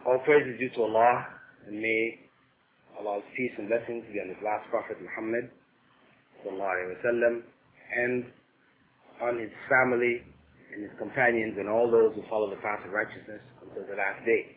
All praise is due to Allah, and may Allah's peace and blessings be on His last Prophet Muhammad sallallahu alaihi wasallam, and on his family and his companions and all those who follow the path of righteousness until the last day.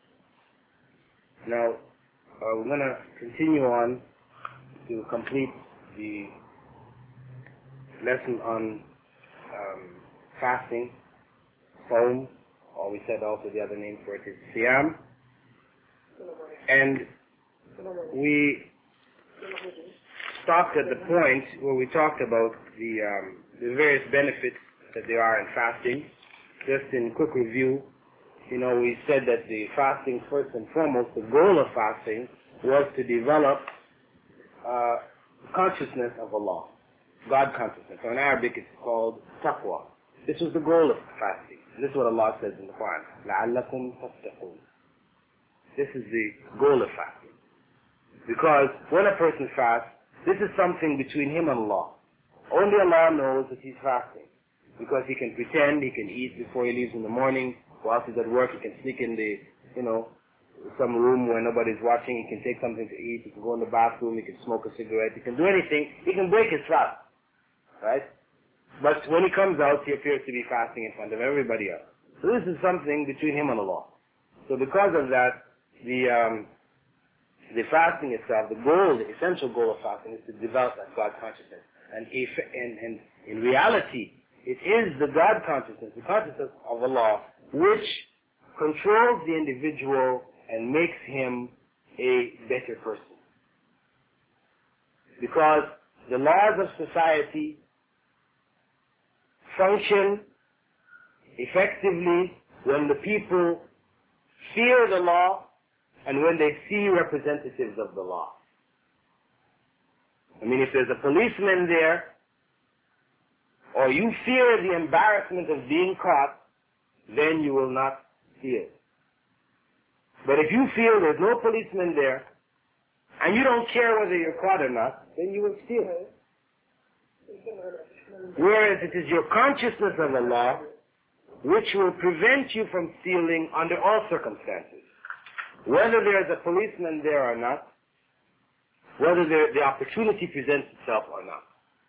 Now, we're going to continue on to complete the lesson on fasting, Sawm, or we said also the other name for it is Siyam. And we stopped at the point where we talked about the various benefits that there are in fasting. Just in quick review, we said that the fasting, first and foremost, the goal of fasting was to develop consciousness of Allah, God consciousness. So in Arabic it's called taqwa. This was the goal of fasting. This is what Allah says in the Quran. لَعَلَّكُمْ تَتَّقُونَ. This is the goal of fasting. Because when a person fasts, this is something between him and Allah. Only Allah knows that he's fasting. Because he can pretend, he can eat before he leaves in the morning. Whilst he's at work, he can sneak in the, some room where nobody's watching. He can take something to eat. He can go in the bathroom. He can smoke a cigarette. He can do anything. He can break his fast. Right? But when he comes out, he appears to be fasting in front of everybody else. So this is something between him and Allah. So because of that, the fasting itself, the goal, the essential goal of fasting is to develop that God consciousness. And in reality, it is the God consciousness, the consciousness of Allah, which controls the individual and makes him a better person. Because the laws of society function effectively when the people fear the law and when they see representatives of the law. I mean, if there's a policeman there, or you fear the embarrassment of being caught, then you will not steal. But if you feel there's no policeman there, and you don't care whether you're caught or not, then you will steal. Whereas it is your consciousness of Allah which will prevent you from stealing under all circumstances. Whether there is a policeman there or not, whether the opportunity presents itself or not.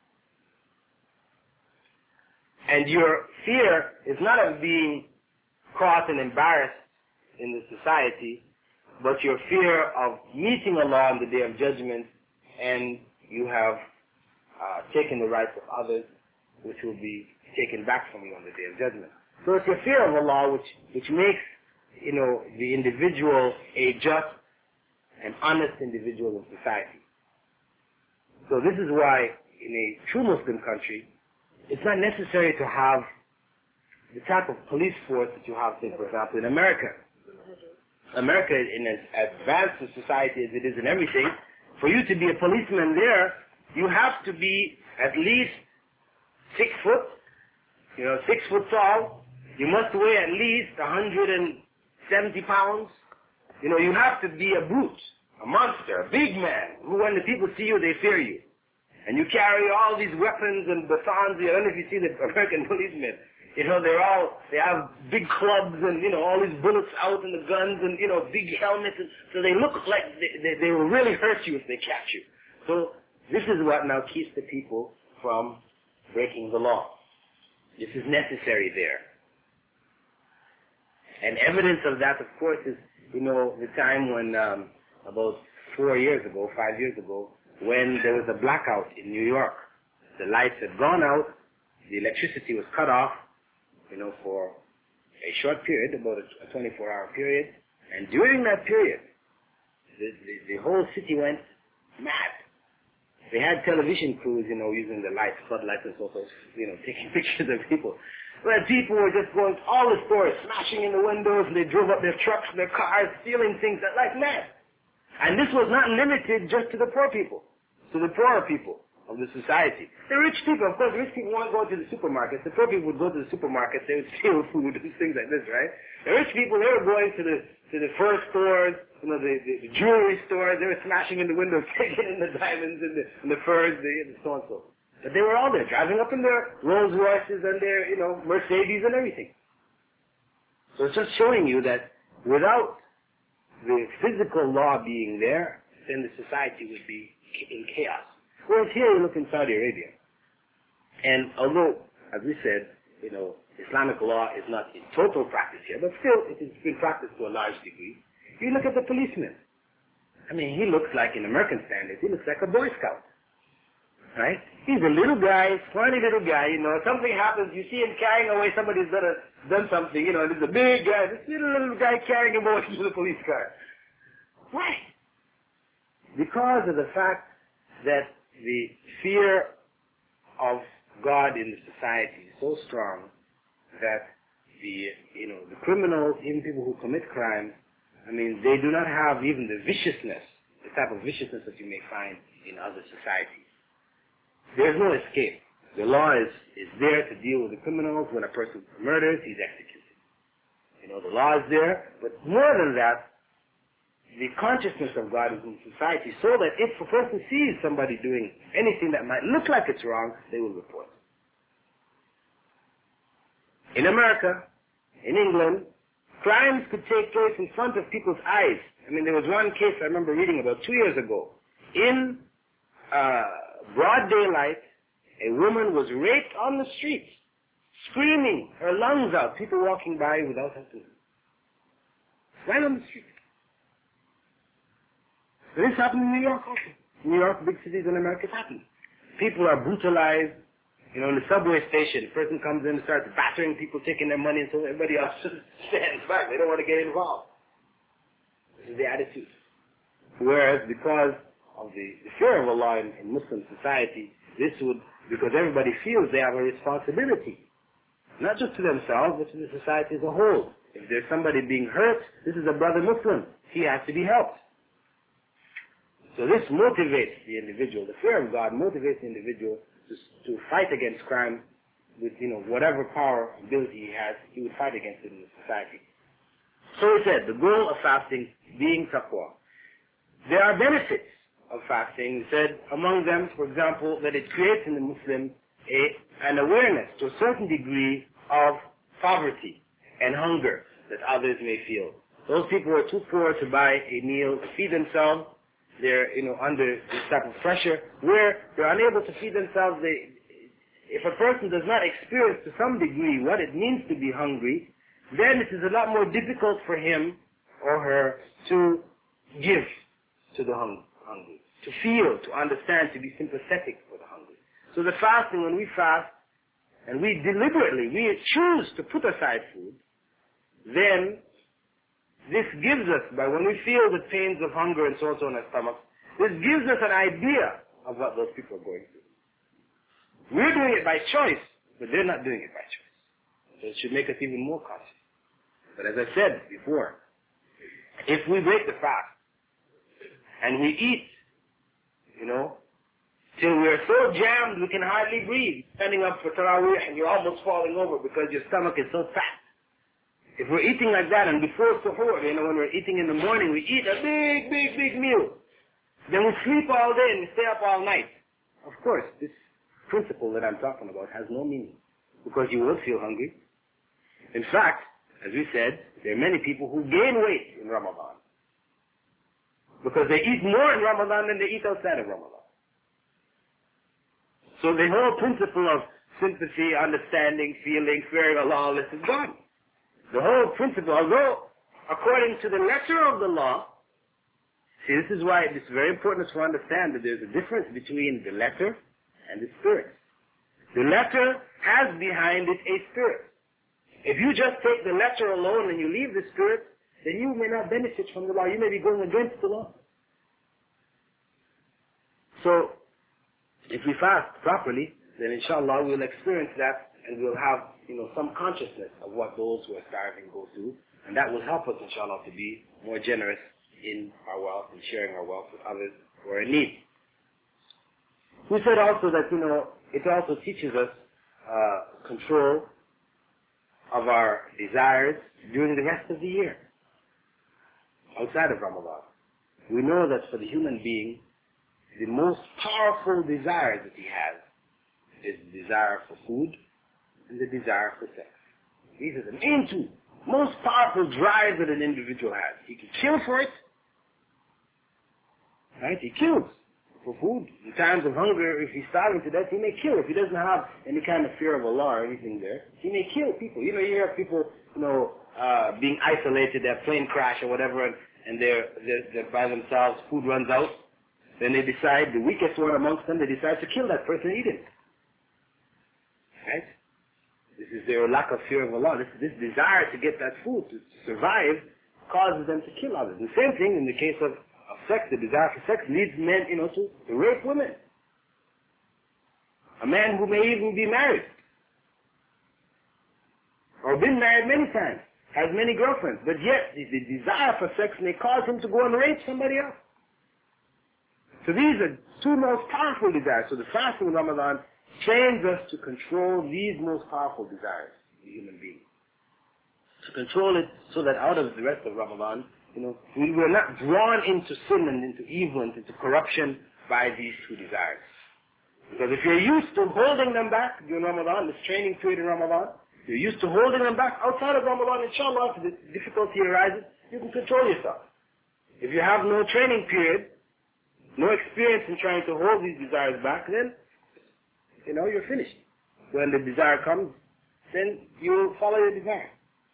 And your fear is not of being caught and embarrassed in the society, but your fear of meeting Allah on the Day of Judgment, and you have taken the rights of others, which will be taken back from you on the Day of Judgment. So it's your fear of Allah which makes the individual a just and honest individual in society. So this is why in a true Muslim country, it's not necessary to have the type of police force that you have, say, for example, in America. America, in as advanced a society as it is in everything, for you to be a policeman there, you have to be at least 6 foot, 6 foot tall. You must weigh at least 170 pounds. You have to be a brute, a monster, a big man, who when the people see you, they fear you. And you carry all these weapons and batons. I don't know if you see the American policemen. They have big clubs and, all these bullets out and the guns and, big helmets. And, so they look like they will really hurt you if they catch you. So this is what now keeps the people from breaking the law. This is necessary there. And evidence of that, of course, is, the time when, about 5 years ago, when there was a blackout in New York. The lights had gone out, the electricity was cut off, for a short period, about a 24-hour period. And during that period, the whole city went mad. They had television crews, using the lights, floodlights and so forth, taking pictures of people. But people were just going to all the stores, smashing in the windows, and they drove up their trucks, their cars, stealing things like mad. And this was not limited just to the poor people, to the poorer people of the society. The rich people, of course, the rich people weren't going to the supermarkets. The poor people would go to the supermarkets, they would steal food and things like this, right? The rich people, they were going to the fur stores, the jewelry stores, they were smashing in the windows, taking in the diamonds and the furs, the so and so. But they were all there, driving up in their Rolls Royces and their, Mercedes and everything. So it's just showing you that without the physical law being there, then the society would be in chaos. Whereas here you look in Saudi Arabia, and although, as we said, Islamic law is not in total practice here, but still it has been practiced to a large degree. You look at the policeman. I mean, he looks like, in American standards, he looks like a Boy Scout. Right? He's a little guy, funny little guy, something happens, you see him carrying away, somebody's done something, and there's a big guy, this little guy carrying him away to the police car. Why? Because of the fact that the fear of God in the society is so strong that the criminals, even people who commit crimes, I mean, they do not have even the viciousness, the type of viciousness that you may find in other societies. There's no escape. The law is there to deal with the criminals. When a person murders, he's executed. The law is there, but more than that, the consciousness of God is in society, so that if a person sees somebody doing anything that might look like it's wrong, they will report. In America, in England, crimes could take place in front of people's eyes. I mean, there was one case I remember reading about 2 years ago. In broad daylight, a woman was raped on the street, screaming her lungs out, people walking by without helping her. Right on the street. This happened in New York also. New York, big cities in America, it happened. People are brutalized. In the subway station, a person comes in and starts battering people, taking their money, and so everybody else just stands back. They don't want to get involved. This is the attitude. Whereas because of the fear of Allah in Muslim society, because everybody feels they have a responsibility, not just to themselves, but to the society as a whole. If there's somebody being hurt, this is a brother Muslim. He has to be helped. So this motivates the individual. The fear of God motivates the individual to fight against crime with, whatever power, ability he has, he would fight against it in the society. So he said, the goal of fasting being taqwa. There are benefits of fasting. He said, among them, for example, that it creates in the Muslim an awareness to a certain degree of poverty and hunger that others may feel. Those people who are too poor to buy a meal to feed themselves, they're, under this type of pressure, where they're unable to feed themselves. If a person does not experience to some degree what it means to be hungry, then it is a lot more difficult for him or her to give to the hungry, to feel, to understand, to be sympathetic for the hungry. So the fasting, when we fast, and we choose to put aside food, then this gives us, when we feel the pains of hunger and so on in our stomach, this gives us an idea of what those people are going through. We're doing it by choice, but they're not doing it by choice. So it should make us even more cautious. But as I said before, if we break the fast, and we eat, till we're so jammed we can hardly breathe, standing up for Taraweeh and you're almost falling over because your stomach is so fat. If we're eating like that, and before suhoor, when we're eating in the morning, we eat a big meal. Then we sleep all day and we stay up all night. Of course, this principle that I'm talking about has no meaning, because you will feel hungry. In fact, as we said, there are many people who gain weight in Ramadan, because they eat more in Ramadan than they eat outside of Ramadan. So the whole principle of sympathy, understanding, feeling, fearing Allah, all this is gone. The whole principle, although according to the letter of the law, see, this is why it's very important to understand that there's a difference between the letter and the spirit. The letter has behind it a spirit. If you just take the letter alone and you leave the spirit, then you may not benefit from the law. You may be going against the law. So, if we fast properly, then inshallah we'll experience that, and we'll have, some consciousness of what those who are starving go through, and that will help us, inshallah, to be more generous in our wealth and sharing our wealth with others who are in need. We said also that, it also teaches us control of our desires during the rest of the year, outside of Ramadan. We know that for the human being, the most powerful desire that he has is the desire for food and the desire for sex. These are the main two most powerful drive that an individual has. He can kill for it. Right? He kills for food. In times of hunger, if he's starving to death, he may kill. If he doesn't have any kind of fear of Allah or anything there, he may kill people. You hear people, being isolated, their plane crash or whatever, and they're by themselves, food runs out. Then they decide, the weakest one amongst them, they decide to kill that person and eat him. Right? This is their lack of fear of Allah. This desire to get that food, to survive, causes them to kill others. The same thing in the case of sex. The desire for sex leads men, to rape women. A man who may even be married, or been married many times, has many girlfriends, but yet the desire for sex may cause him to go and rape somebody else. So these are two most powerful desires. So the fasting of Ramadan trains us to control these most powerful desires in the human being. To control it so that out of the rest of Ramadan, we're not drawn into sin and into evil and into corruption by these two desires. Because if you're used to holding them back during Ramadan, this training period in Ramadan, you're used to holding them back outside of Ramadan, inshallah, if the difficulty arises, you can control yourself. If you have no training period, no experience in trying to hold these desires back, then, you're finished. When the desire comes, then you follow your desire.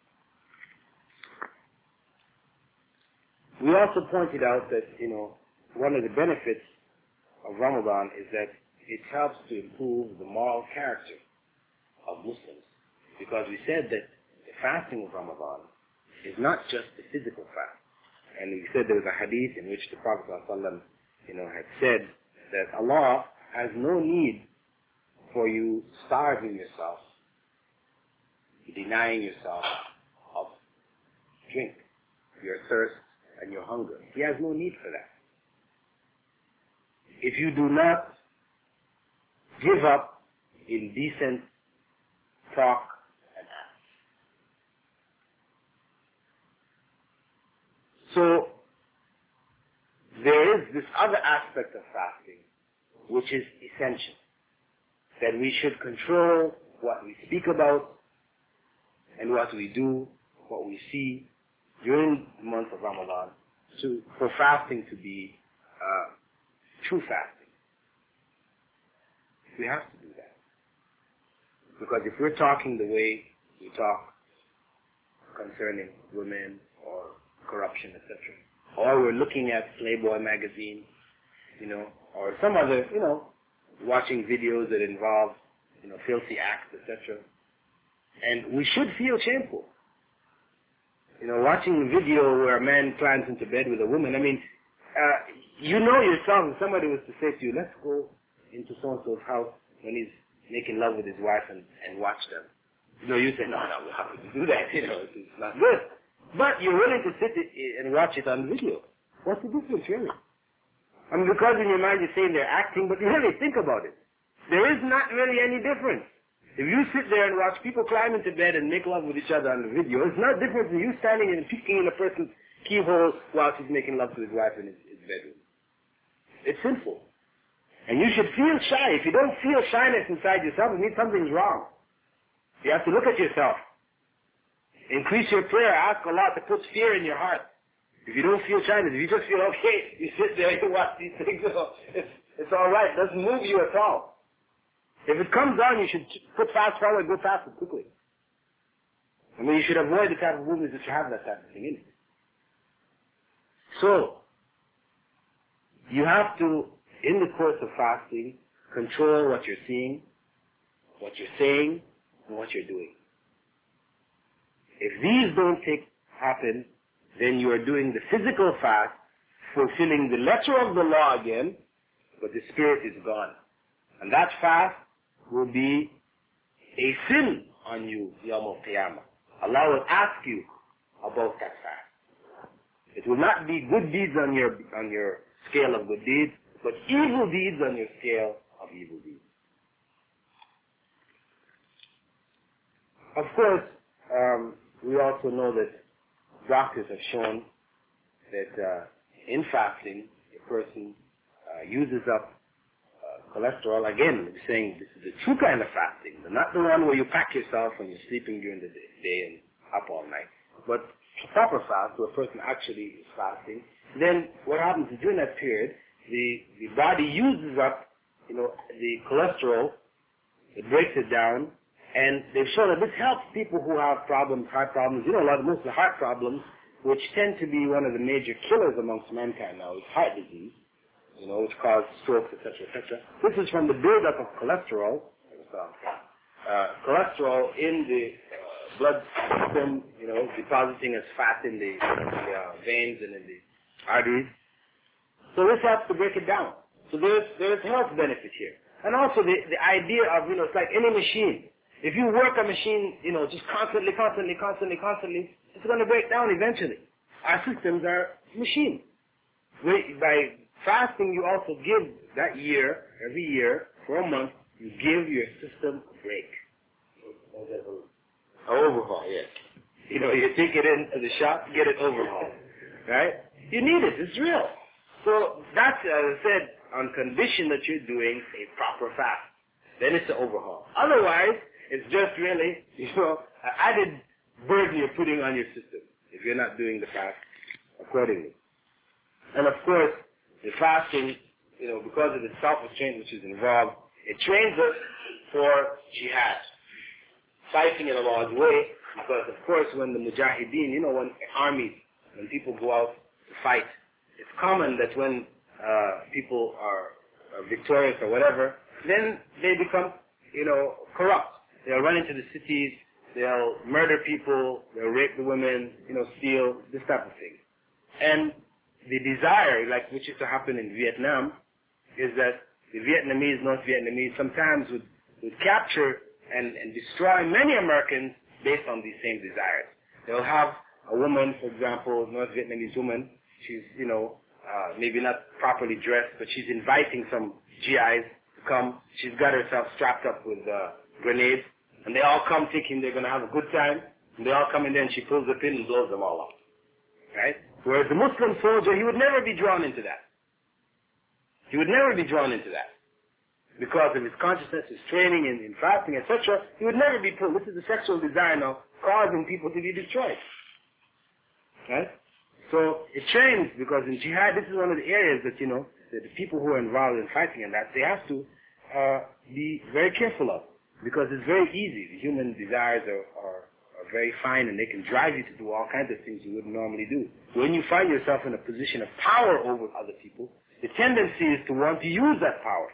We also pointed out that, one of the benefits of Ramadan is that it helps to improve the moral character of Muslims. Because we said that the fasting of Ramadan is not just the physical fast. And we said there was a hadith in which the Prophet ﷺ, had said that Allah has no need for you starving yourself, denying yourself of drink, your thirst, and your hunger. He has no need for that. If you do not give up in decent talk and act. So, there is this other aspect of fasting, which is essential. That we should control what we speak about and what we do, what we see during the month of Ramadan, for fasting to be true fasting. We have to do that. Because if we're talking the way we talk concerning women or corruption, etc., or we're looking at Playboy magazine, or some other, watching videos that involve, filthy acts, etc., and we should feel shameful. Watching a video where a man climbs into bed with a woman, yourself, if somebody was to say to you, let's go into so-and-so's house when he's making love with his wife and watch them. You say, no, we're happy to do that, it's not good. But you're willing to sit and watch it on video. What's the difference, really? Because in your mind you're saying they're acting, but really think about it. There is not really any difference. If you sit there and watch people climb into bed and make love with each other on the video, it's not different than you standing and peeking in a person's keyhole while he's making love to his wife in his bedroom. It's sinful. And you should feel shy. If you don't feel shyness inside yourself, it means something's wrong. You have to look at yourself. Increase your prayer. Ask Allah to put fear in your heart. If you don't feel shyness, if you just feel okay, you sit there, you watch these things, it's all right. It doesn't move you at all. If it comes on, you should put fast forward, go faster quickly. You should avoid the type of movements that you have that type of thing in it. So, you have to, in the course of fasting, control what you're seeing, what you're saying, and what you're doing. If these don't happen, then you are doing the physical fast, fulfilling the letter of the law again, but the spirit is gone. And that fast will be a sin on you, Yawm al-Qiyamah. Allah will ask you about that fast. It will not be good deeds on your scale of good deeds, but evil deeds on your scale of evil deeds. Of course, we also know that doctors have shown that in fasting, a person uses up cholesterol. Again, we're saying this is the true kind of fasting, not the one where you pack yourself when you're sleeping during the day and up all night. but proper fast, where a person actually is fasting, then what happens is during that period, the body uses up, the cholesterol, it breaks it down, and they've shown that this helps people who have problems, heart problems. Most of the heart problems, which tend to be one of the major killers amongst mankind now, is heart disease, which causes strokes, etc., etc. This is from the buildup of cholesterol, cholesterol in the blood system, depositing as fat in the veins and in the arteries. So this helps to break it down. So there's health benefit here. And also the idea of, it's like any machine. If you work a machine, just constantly, it's going to break down eventually. Our systems are machines. By fasting, you also give that year, every year, for a month, you give your system a break. An overhaul, yes. You take it into the shop, get it overhauled. Right? You need it. It's real. So that's, as I said, on condition that you're doing a proper fast. Then it's an overhaul. Otherwise, it's just really, an added burden you're putting on your system if you're not doing the fast accordingly. And of course, the fasting, because of the self-restraint which is involved, it trains us for jihad, fighting in Allah's way, because of course when the mujahideen, when armies, when people go out to fight, it's common that when people are victorious or whatever, then they become, corrupt. They'll run into the cities, they'll murder people, they'll rape the women, steal, this type of thing. And the desire, which used to happen in Vietnam, is that the Vietnamese, North Vietnamese, sometimes would capture and destroy many Americans based on these same desires. They'll have a woman, for example, North Vietnamese woman, she's, maybe not properly dressed, but she's inviting some GIs to come. She's got herself strapped up with grenades, and they all come thinking they're going to have a good time, and they all come in there and she pulls the pin and blows them all up. Right? Whereas the Muslim soldier, he would never be drawn into that. He would never be drawn into that. Because of his consciousness, his training in fasting, etc., he would never be pulled. This is the sexual desire now causing people to be destroyed. Right? So it trains, because in jihad, this is one of the areas that, that the people who are involved in fighting and that, they have to be very careful of. Because it's very easy. The human desires are very fine, and they can drive you to do all kinds of things you wouldn't normally do. When you find yourself in a position of power over other people, the tendency is to want to use that power.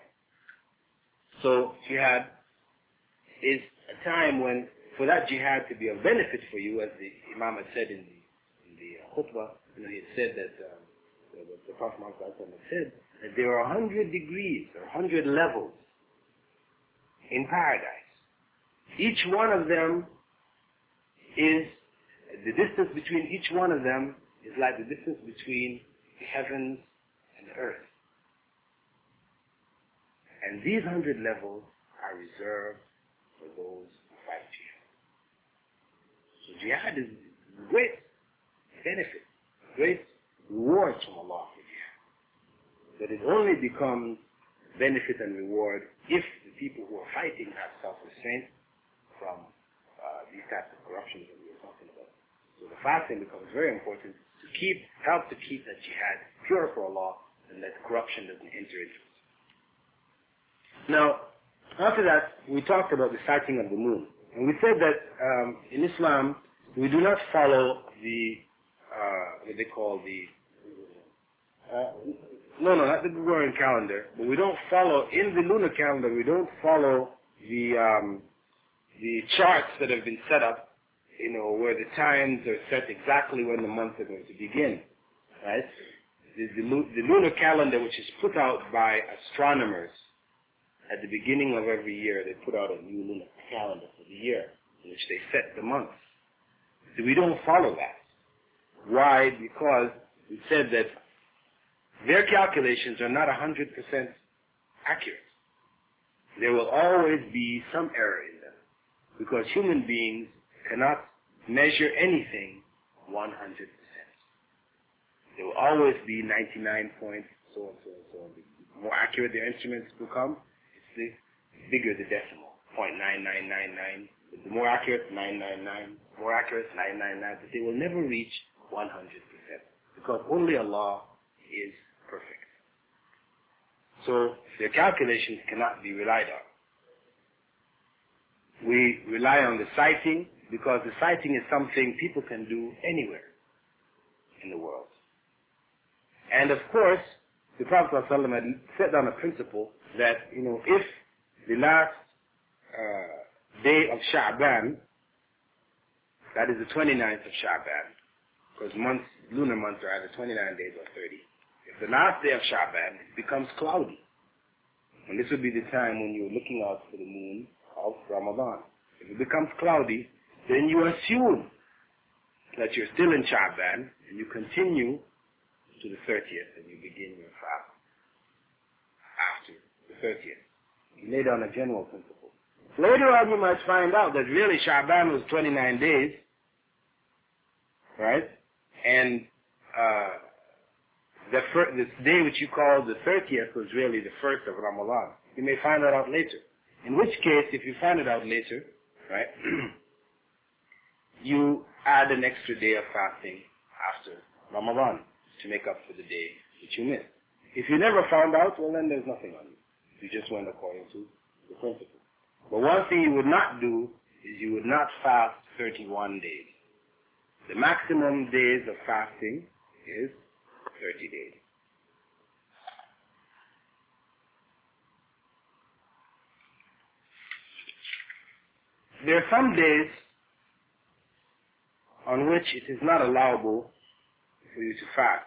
So jihad is a time when, for that jihad to be of benefit for you, as the Imam had said in the khutbah, he had said that the Prophet Muhammad had said that there are 100 degrees or 100 levels in paradise. Each one of them is, the distance between each one of them is like the distance between the heavens and the earth. And these 100 levels are reserved for those who fight jihad. So jihad is great benefit, great reward from Allah for jihad. But it only becomes benefit and reward if the people who are fighting have self-restraint from these types of corruptions that we were talking about. So the fasting becomes very important to help to keep that jihad pure for Allah, and that corruption doesn't enter into it. Now, after that, we talked about the sighting of the moon. And we said that in Islam, we do not follow the, what they call the, not the Gregorian calendar, but we don't follow, in the lunar calendar, we don't follow the charts that have been set up, where the times are set exactly when the months are going to begin, right? The lunar calendar, which is put out by astronomers, at the beginning of every year, they put out a new lunar calendar for the year, in which they set the months. So we don't follow that. Why? Because we said that their calculations are not 100% accurate. There will always be some error in them, because human beings cannot measure anything 100%. There will always be 99 points, so and so and so. The more accurate their instruments become, the bigger the decimal, 0.9999, The more accurate, 999. More accurate, 999. But they will never reach 100%. Because only Allah is perfect. So their calculations cannot be relied on. We rely on the sighting because the sighting is something people can do anywhere in the world. And of course, the Prophet ﷺ had set down a principle that, if the last day of Sha'ban, that is the 29th of Sha'ban, because lunar months are either 29 days or 30. If the last day of Sha'ban becomes cloudy, and this would be the time when you're looking out for the moon of Ramadan. If it becomes cloudy, then you assume that you're still in Sha'ban, and you continue to the 30th, and you begin your fast after the 30th. You lay down a general principle. Later on, you might find out that really Sha'ban was 29 days, right? And this day which you call the 30th was really the first of Ramadan. You may find that out later. In which case, if you find it out later, right, you add an extra day of fasting after Ramadan to make up for the day that you missed. If you never found out, well then there's nothing on you. You just went according to the principle. But one thing you would not do is you would not fast 31 days. The maximum days of fasting is 30 days. There are some days on which it is not allowable for you to fast.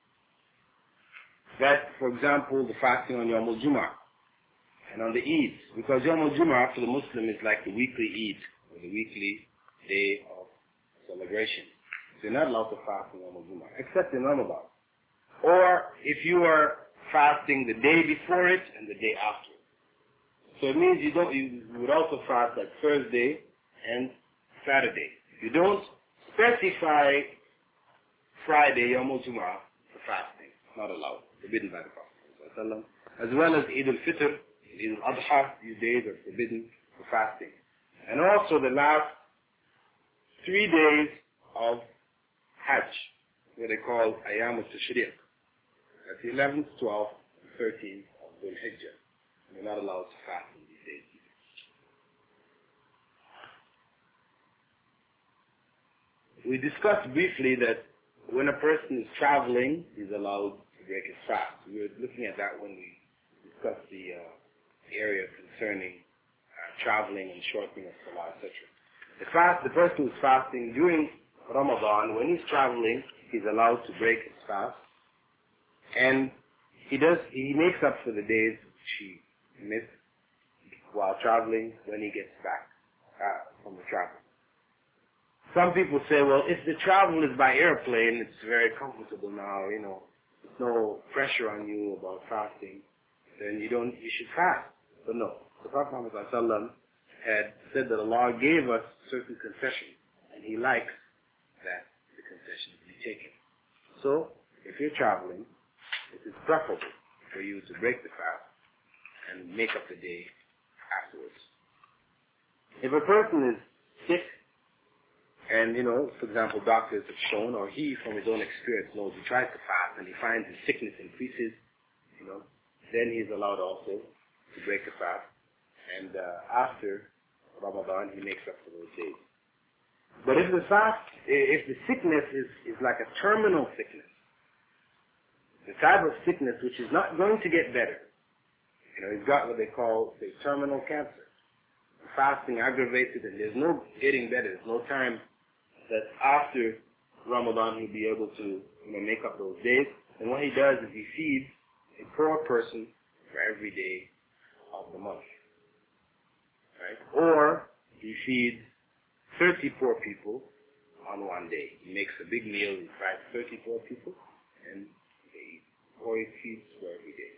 That, for example, the fasting on Yawm al-Jum'ah and on the Eid. Because Yawm al-Jum'ah for the Muslim is like the weekly Eid, or the weekly day of celebration. So you're not allowed to fast on Yawm al-Jum'ah, except in Ramadan. Or if you are fasting the day before it and the day after. So it means you would also fast like Thursday and Saturday. You don't specify Friday, Yawm al-Jum'ah, for fasting. Not allowed. Forbidden by the Prophet. As well as Eid al-Fitr, Eid al-Adha, these days are forbidden for fasting. And also the last 3 days of Hajj, what they call Ayyam al-Tashriq. That's the 11th, 12th, 13th of Dhul Hijjah. You're not allowed to fast in these days. We discussed briefly that when a person is traveling, he's allowed to break his fast. We were looking at that when we discussed the area concerning traveling and shortening of Salah, etc. The person who's fasting during Ramadan, when he's traveling, he's allowed to break his fast. And he makes up for the days which he missed while traveling when he gets back from the travel. Some people say, well, if the travel is by airplane, it's very comfortable now, there's no pressure on you about fasting, then you should fast. But no, the Prophet Muhammad ﷺ had said that Allah gave us certain concessions, and He likes that the concessions be taken. So, if you're traveling, it is preferable for you to break the fast and make up the day afterwards. If a person is sick, and, for example, doctors have shown, or he from his own experience knows, he tries to fast and he finds his sickness increases, then he's allowed also to break the fast. And after Ramadan, he makes up for those days. But if the sickness is like a terminal sickness, the type of sickness which is not going to get better, he's got what they call, say, terminal cancer. Fasting aggravates it, and there's no getting better. There's no time that after Ramadan he'll be able to make up those days. And what he does is he feeds a poor person for every day of the month. Right? Or he feeds 30 poor people on one day. He makes a big meal, he fries 30 poor people, and they eat. Or he feeds for every day.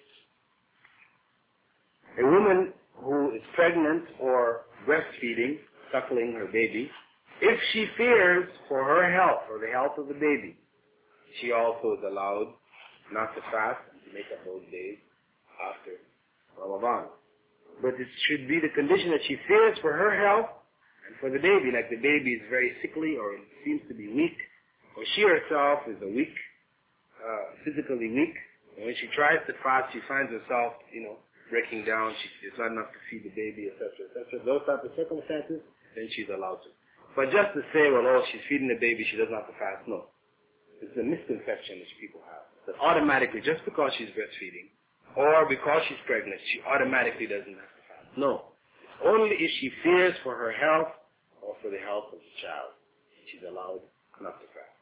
A woman who is pregnant or breastfeeding, suckling her baby, if she fears for her health or the health of the baby, she also is allowed not to fast and to make up those days after Ramadan. But it should be the condition that she fears for her health And for the baby, like the baby is very sickly or seems to be weak, or she herself is a weak, physically weak, and when she tries to fast, she finds herself, breaking down. It's not enough to feed the baby, etc., etc. Those type of circumstances, then she's allowed to. But just to say, well, she's feeding the baby, she doesn't have to fast, no. It's a misconception which people have. That automatically, just because she's breastfeeding, or because she's pregnant, she automatically doesn't have to fast. No. It's only if she fears for her health or for the health of the child, she's allowed not to fast.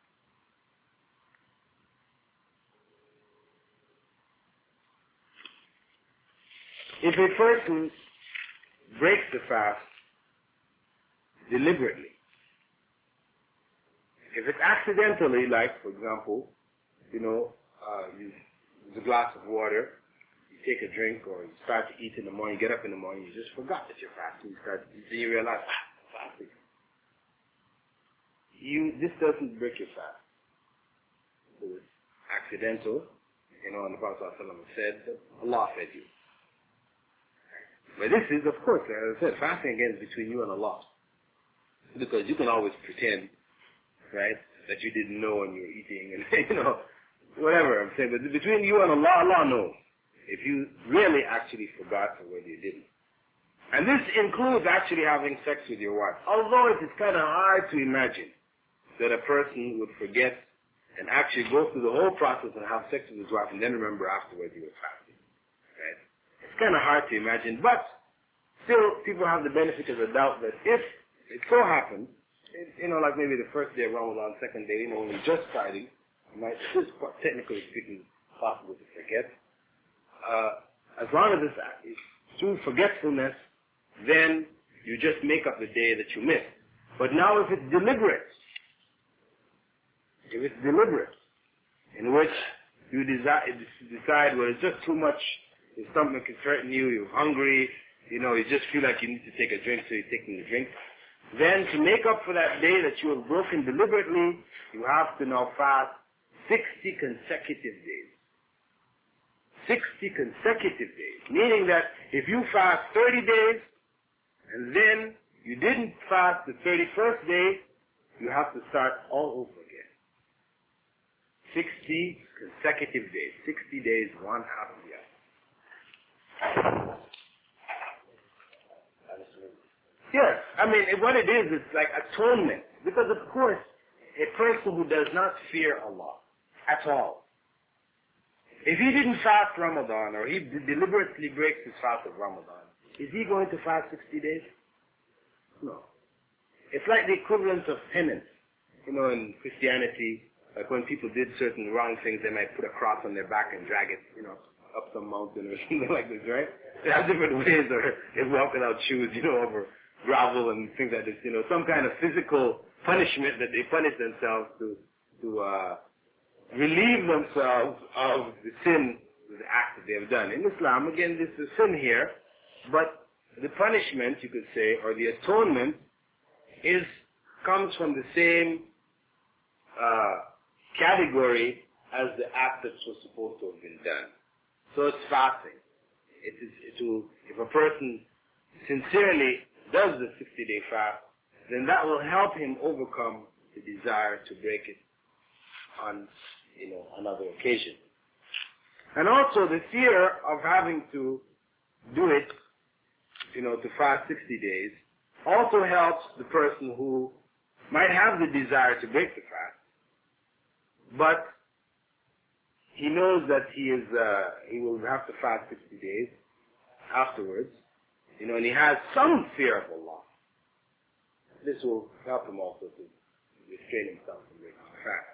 If a person breaks the fast deliberately, if it's accidentally, like, for example, you use a glass of water, you take a drink, or you start to eat in the morning, you get up in the morning, you just forgot that you're fasting, then you realize, fasting. This doesn't break your fast. So it's accidental, and the Prophet ﷺ said that Allah fed you. But this is, of course, as I said, fasting again is between you and Allah. Because you can always pretend, right, that you didn't know when you were eating and, whatever I'm saying. But between you and Allah, Allah knows. If you really actually forgot or whether you didn't. And this includes actually having sex with your wife. Although it is kind of hard to imagine that a person would forget and actually go through the whole process and have sex with his wife and then remember afterwards he was fasting. Right? It's kind of hard to imagine, but still people have the benefit of the doubt that if it so happens, like maybe the first day of Ramadan, second day, when you're just starting, it is technically speaking possible to forget. As long as it's through forgetfulness, then you just make up the day that you missed. But now if it's deliberate, in which you decide, well, it's just too much, if something can threaten you, you're hungry, you just feel like you need to take a drink, so you're taking a drink. Then to make up for that day that you have broken deliberately, you have to now fast 60 consecutive days. 60 consecutive days. Meaning that if you fast 30 days, and then you didn't fast the 31st day, you have to start all over again. 60 consecutive days. 60 days, one after the other. Yes, what it is, it's like atonement. Because of course, a person who does not fear Allah at all, if he didn't fast Ramadan, or he deliberately breaks his fast of Ramadan, is he going to fast 60 days? No. It's like the equivalent of penance. In Christianity, like when people did certain wrong things, they might put a cross on their back and drag it, up some mountain or something like this, right? They have different ways, or they walk without shoes, over gravel and things like this, some kind of physical punishment that they punish themselves to relieve themselves of the sin, the act that they have done. In Islam, again, this is sin here, but the punishment, you could say, or the atonement, comes from the same category as the act that was supposed to have been done. So it's fasting. If a person sincerely does the 60-day fast, then that will help him overcome the desire to break it on, another occasion. And also the fear of having to do it, to fast 60 days, also helps the person who might have the desire to break the fast, but he knows that he will have to fast 60 days afterwards, and he has some fear of Allah. This will help him also to restrain himself from breaking the fast.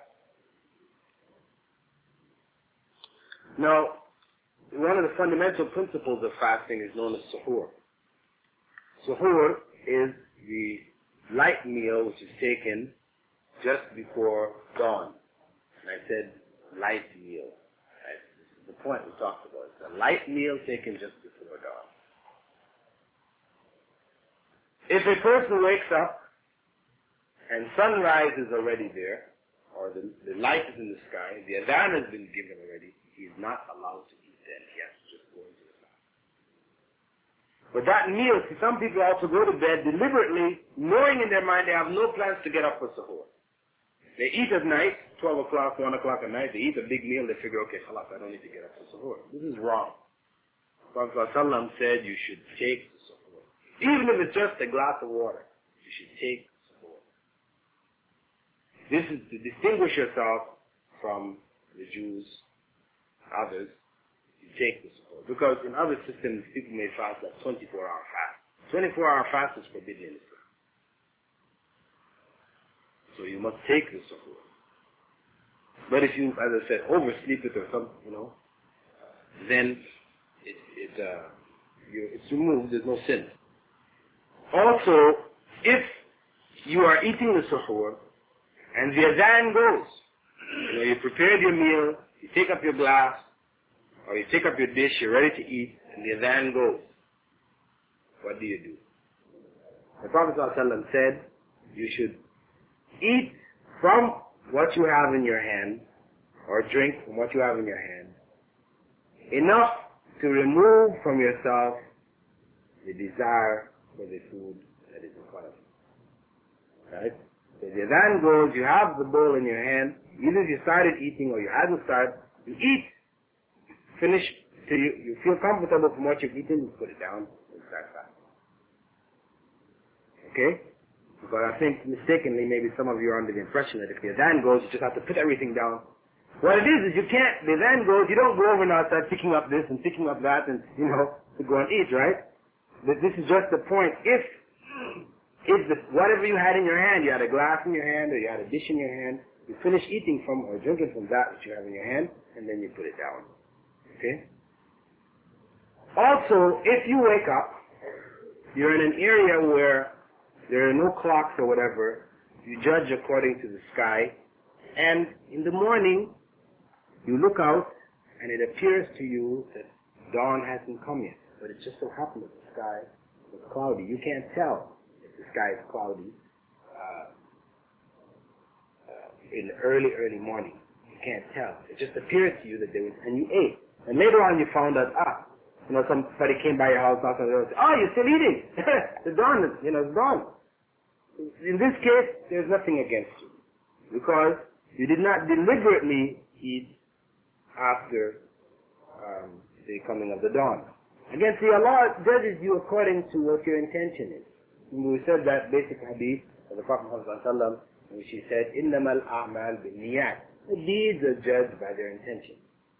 Now, one of the fundamental principles of fasting is known as suhoor. Suhoor is the light meal which is taken just before dawn. And I said light meal. Right? This is the point we talked about. It's a light meal taken just before dawn. If a person wakes up and sunrise is already there, or the light is in the sky, the adhan has been given already, he is not allowed to eat then. He has to just go into the fast. But that meal, see, some people also go to bed deliberately, knowing in their mind they have no plans to get up for suhoor. They eat at night, 12 o'clock, 1 o'clock at night, they eat a big meal, they figure, okay, khalas, I don't need to get up for suhoor. This is wrong. Prophet ﷺ said you should take suhoor. Even if it's just a glass of water, you should take suhoor. This is to distinguish yourself from the Jews, others. You take the suhoor. Because in other systems, people may fast like 24-hour fast. 24-hour fast is forbidden in Islam. So you must take the suhoor. But if you, as I said, oversleep it or something, then it's removed. There's no sin. Also, if you are eating the suhoor and the adhan goes, you prepared your meal, you take up your glass, or you take up your dish, you're ready to eat, and the adhan goes, what do you do? The Prophet ﷺ said you should eat from what you have in your hand, or drink from what you have in your hand, enough to remove from yourself the desire for the food that is in front of you. Right? So the adhan goes, you have the bowl in your hand, either you started eating or you hadn't started, you eat, finish, till you feel comfortable from what you've eaten, you put it down and start fasting. Okay? Because I think mistakenly maybe some of you are under the impression that if the adhan goes, you just have to put everything down. What it is you can't, the adhan goes, you don't go over now and start picking up this and picking up that and, to go and eat, right? But this is just the point. If whatever you had in your hand, you had a glass in your hand or you had a dish in your hand, you finish eating from or drinking from that which you have in your hand, and then you put it down. Okay? Also, if you wake up, you're in an area where there are no clocks or whatever, you judge according to the sky, and in the morning, you look out, and it appears to you that dawn hasn't come yet. But it just so happens that the sky is cloudy. You can't tell if the sky is cloudy in the early morning. You can't tell. It just appears to you that there was, and you ate. And later on you found out, somebody came by your house, and they said, oh, you're still eating. The dawn is, it's gone. In this case, there's nothing against you. Because you did not deliberately eat after the coming of the dawn. Again, see, Allah judges you according to what your intention is. And we said that basic hadith of the Prophet ﷺ, in which he said, إِنَّمَا الْأَعْمَالِ بِالنِّيَّاتِ. The deeds are judged by their intention.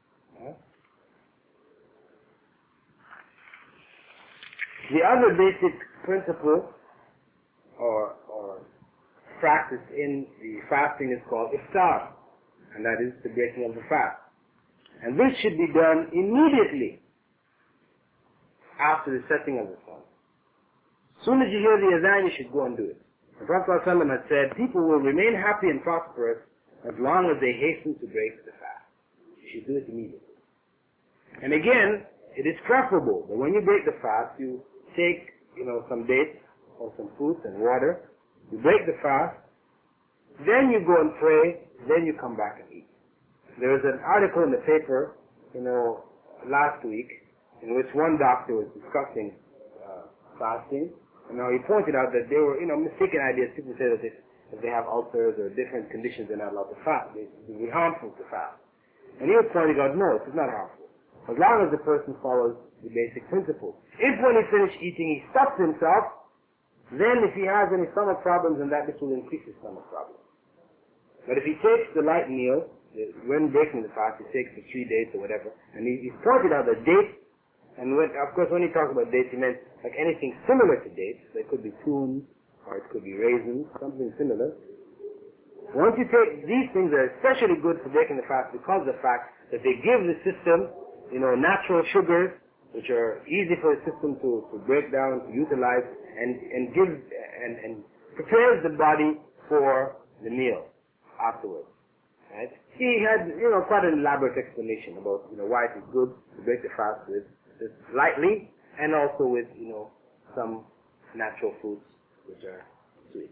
The other basic principle or practice in the fasting is called iftar, and that is the breaking of the fast. And this should be done immediately after the setting of the sun. As soon as you hear the adhan, you should go and do it. The Prophet ﷺ had said, people will remain happy and prosperous as long as they hasten to break the fast. You should do it immediately. And again, it is preferable that when you break the fast, you take, some dates or some fruits and water, you break the fast, then you go and pray, then you come back and eat. There was an article in the paper, last week, in which one doctor was discussing fasting. And he pointed out that there were, mistaken ideas. People say that if they have ulcers or different conditions, they're not allowed to fast. It would be harmful to fast. And he was pointing out, no, it's not harmful. As long as the person follows the basic principles. If when he finished eating, he stops himself, then if he has any stomach problems, then this will increase his stomach problems. But if he takes the light meal, when breaking the fast, he takes the 3 dates or whatever, and he pointed out that dates, and of course when he talked about dates, he meant like anything similar to dates. It could be prunes, or it could be raisins, something similar. Once you take these things, are especially good for breaking the fast because of the fact that they give the system, natural sugars, which are easy for the system to break down, to utilize, and prepares the body for the meal afterwards. Right? He had, quite an elaborate explanation about, why it is good to break the fast with lightly and also with, some natural foods which are sweet.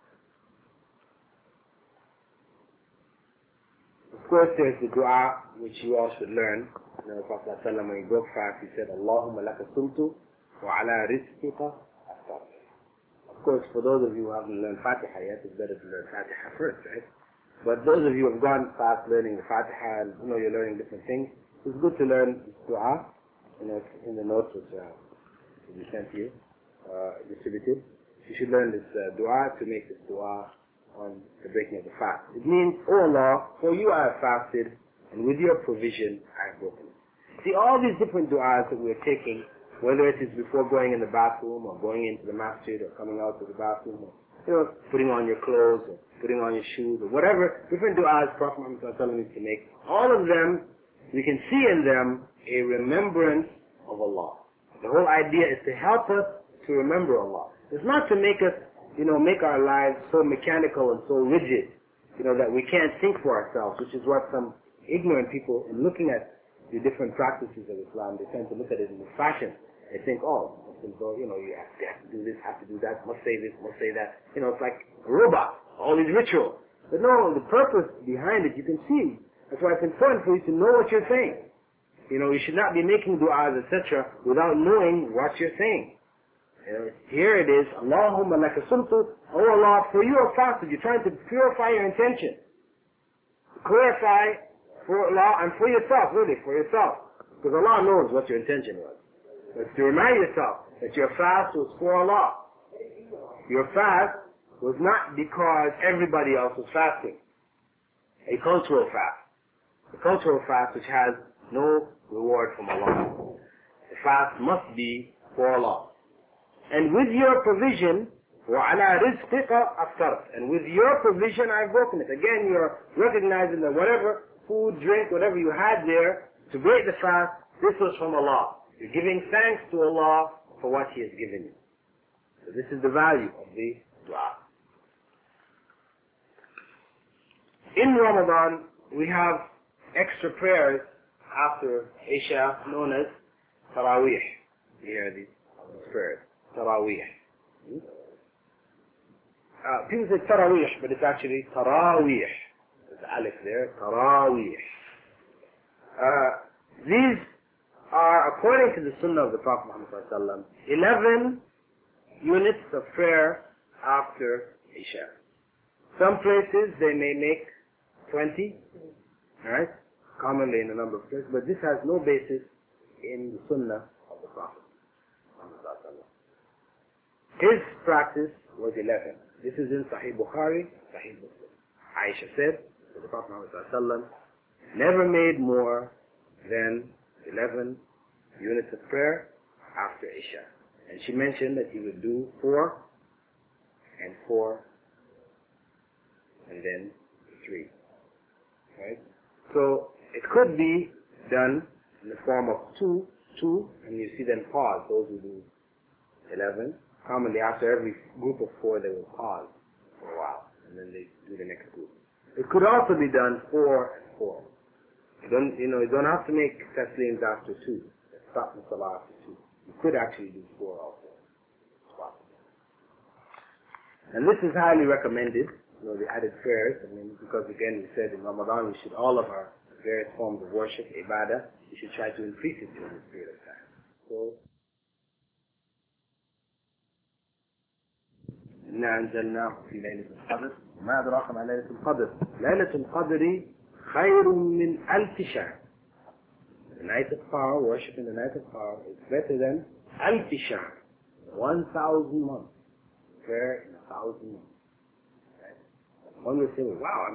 Of course, there's the dua which you all should learn. The Prophet ﷺ, when he broke fast, he said, Allahumma laka sumtu وعلى رزقك أفطر. Of course, for those of you who haven't learned Fatiha yet, it's better to learn Fatiha first, right? But those of you who have gone past learning the Fatiha and you're learning different things, it's good to learn this dua. In the notes which will be sent to you, distributed. You should learn this dua to make this dua on the breaking of the fast. It means, Oh Allah, for you I have fasted, and with your provision I have broken it. See, all these different du'as that we're taking, whether it is before going in the bathroom, or going into the masjid, or coming out of the bathroom, or putting on your clothes, or putting on your shoes, or whatever, different du'as Prophet Muhammad needs to make, all of them, we can see in them a remembrance of Allah. The whole idea is to help us to remember Allah. It's not to make us, make our lives so mechanical and so rigid, that we can't think for ourselves, which is what some ignorant people, in looking at the different practices of Islam, they tend to look at it in this fashion. They think, you have to do this, have to do that, must say this, must say that. It's like a robot, all these rituals. But no, the purpose behind it, you can see. That's why it's important for you to know what you're saying. You should not be making du'as, etc., without knowing what you're saying. Here it is, Allahumma laka sumtu, oh Allah, for you are fasted. You're trying to purify your intention. Clarify for Allah and for yourself, really, for yourself. Because Allah knows what your intention was. But to remind yourself that your fast was for Allah. Your fast was not because everybody else was fasting. A cultural fast. A cultural fast which has no reward from Allah. The fast must be for Allah. And with your provision, وَعَلَى رِزْقِكَ أَفْطَرْتَ, and with your provision I've broken it. Again, you're recognizing that whatever food, drink, whatever you had there to break the fast, this was from Allah. You're giving thanks to Allah for what He has given you. So this is the value of the dua. In Ramadan, we have extra prayers after Isha known as Taraweeh. You hear these prayers. Taraweeh. People say Taraweeh, but it's actually Taraweeh. There's alif there. Taraweeh. These are, according to the Sunnah of the Prophet Muhammad, 11 units of prayer after Isha. Some places they may make 20, right? Commonly in a number of places, but this has no basis in the Sunnah of the Prophet. His practice was 11. This is in Sahih Bukhari, Sahih Muslim. Aisha said that the Prophet Muhammad never made more than 11 units of prayer after Isha. And she mentioned that he would do 4 and 4 and then 3. Right? So it could be done in the form of 2, and you see them pause, those who do 11. Commonly after every group of 4 they will pause for a while, and then they do the next group. It could also be done 4 and 4. You don't have to make taslims after 2. Stop the salah after 2. You could actually do 4 also. And this is highly recommended, the added prayers. Because again we said in Ramadan we should, all of our various forms of worship, ibadah, we should try to increase it during this period of time. So, إنا أنزلناه في ليلة القدر ما أدراك ما ليلة القدر ليلة القدر خير من ألف شهر. The night of power, worship in the night of power is better than ألف شهر, 1,000 months. Prayer in 1,000 months. Right? One will say, wow,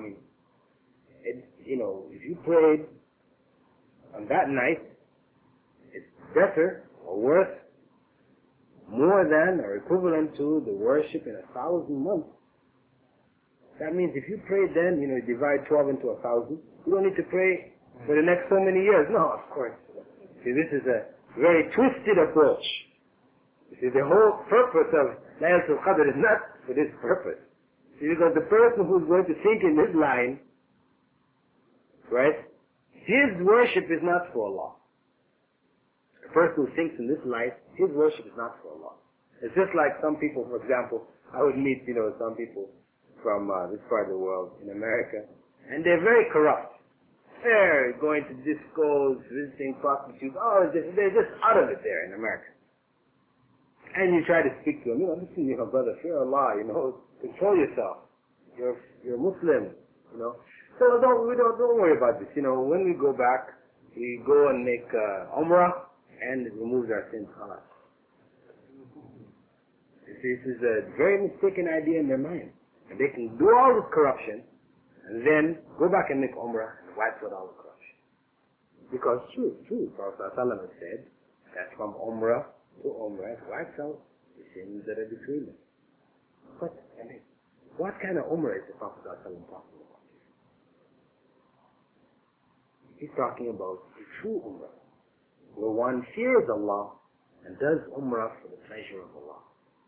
if you prayed on that night, it's better or worth more than or equivalent to the worship in 1,000 months. That means if you prayed then, you divide 12 into 1,000, you don't need to pray for the next so many years. No, of course. See, this is a very twisted approach. You see, the whole purpose of Laylatul Qadr is not for this purpose. See, because the person who's going to think in this line, right, his worship is not for Allah. The person who thinks in this light, his worship is not for Allah. It's just like some people, for example, I would meet, some people from this part of the world in America, and they're very corrupt. They're going to discos, visiting prostitutes. They're just out of it there in America. And you try to speak to him, listen, brother, fear Allah, control yourself. You're Muslim, So don't worry about this. When we go back, we go and make Umrah, and it removes our sins. This is a very mistaken idea in their mind. And they can do all this corruption, and then go back and make Umrah and wipe out all the corruption. Because true, Prophet ﷺ has said that from Umrah to Umrah, it wipes out the sins that are between them. But, what kind of Umrah is the Prophet ﷺ talking about? He's talking about the true Umrah, where one fears Allah and does Umrah for the pleasure of Allah.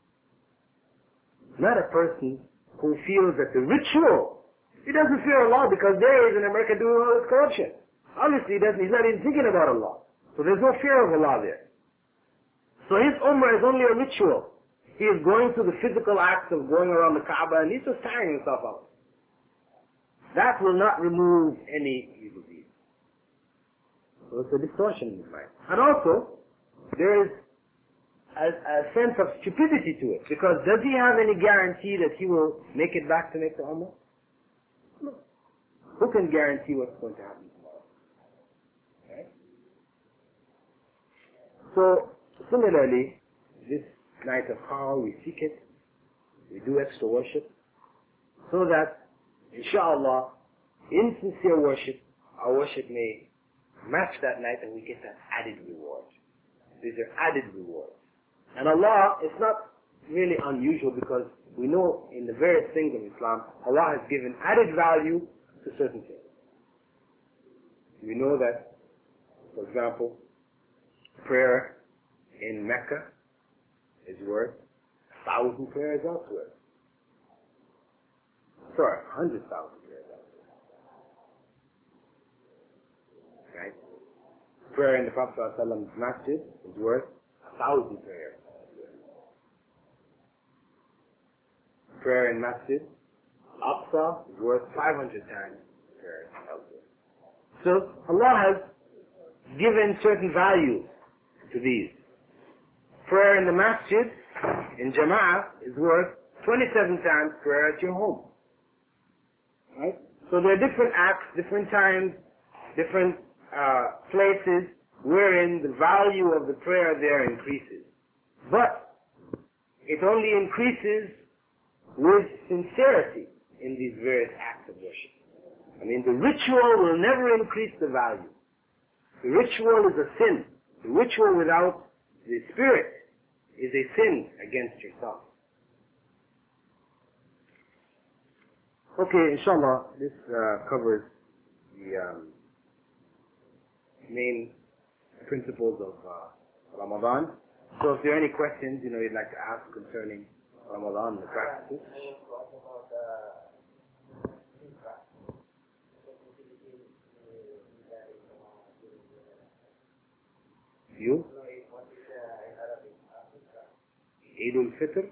Not a person who feels that the ritual, he doesn't fear Allah because there he is in America doing all this corruption. Obviously he's not even thinking about Allah. So there's no fear of Allah there. So his Umrah is only a ritual. He is going through the physical acts of going around the Kaaba and he's just tiring himself out. That will not remove any evil deed. So it's a distortion in his mind. And also, there is a sense of stupidity to it. Because does he have any guarantee that he will make it back to make the Umrah? No. Who can guarantee what's going to happen tomorrow? Right? So, similarly, this night of power, we seek it, we do extra worship, so that, inshallah, in sincere worship, our worship may match that night and we get that added reward. These are added rewards. And Allah, it's not really unusual because we know in the various things of Islam, Allah has given added value to certain things. We know that, for example, prayer in Mecca is worth 1,000 prayers elsewhere. Sorry, 100,000 prayers elsewhere. Right? Prayer in the Prophet ﷺ's masjid is worth 1,000 prayers. Prayer in Masjid Aqsa is worth 500 times prayer elsewhere. So Allah has given certain values to these. Prayer in the Masjid in Jama'ah is worth 27 times prayer at your home. Right? So there are different acts, different times, different places wherein the value of the prayer there increases. But it only increases with sincerity in these various acts of worship. The ritual will never increase the value. The ritual is a sin. The ritual without the spirit is a sin against yourself. Okay, inshallah, this covers the main principles of Ramadan. So if there are any questions, you'd like to ask concerning Ramadan, the practices. You? Eid al-Fitr?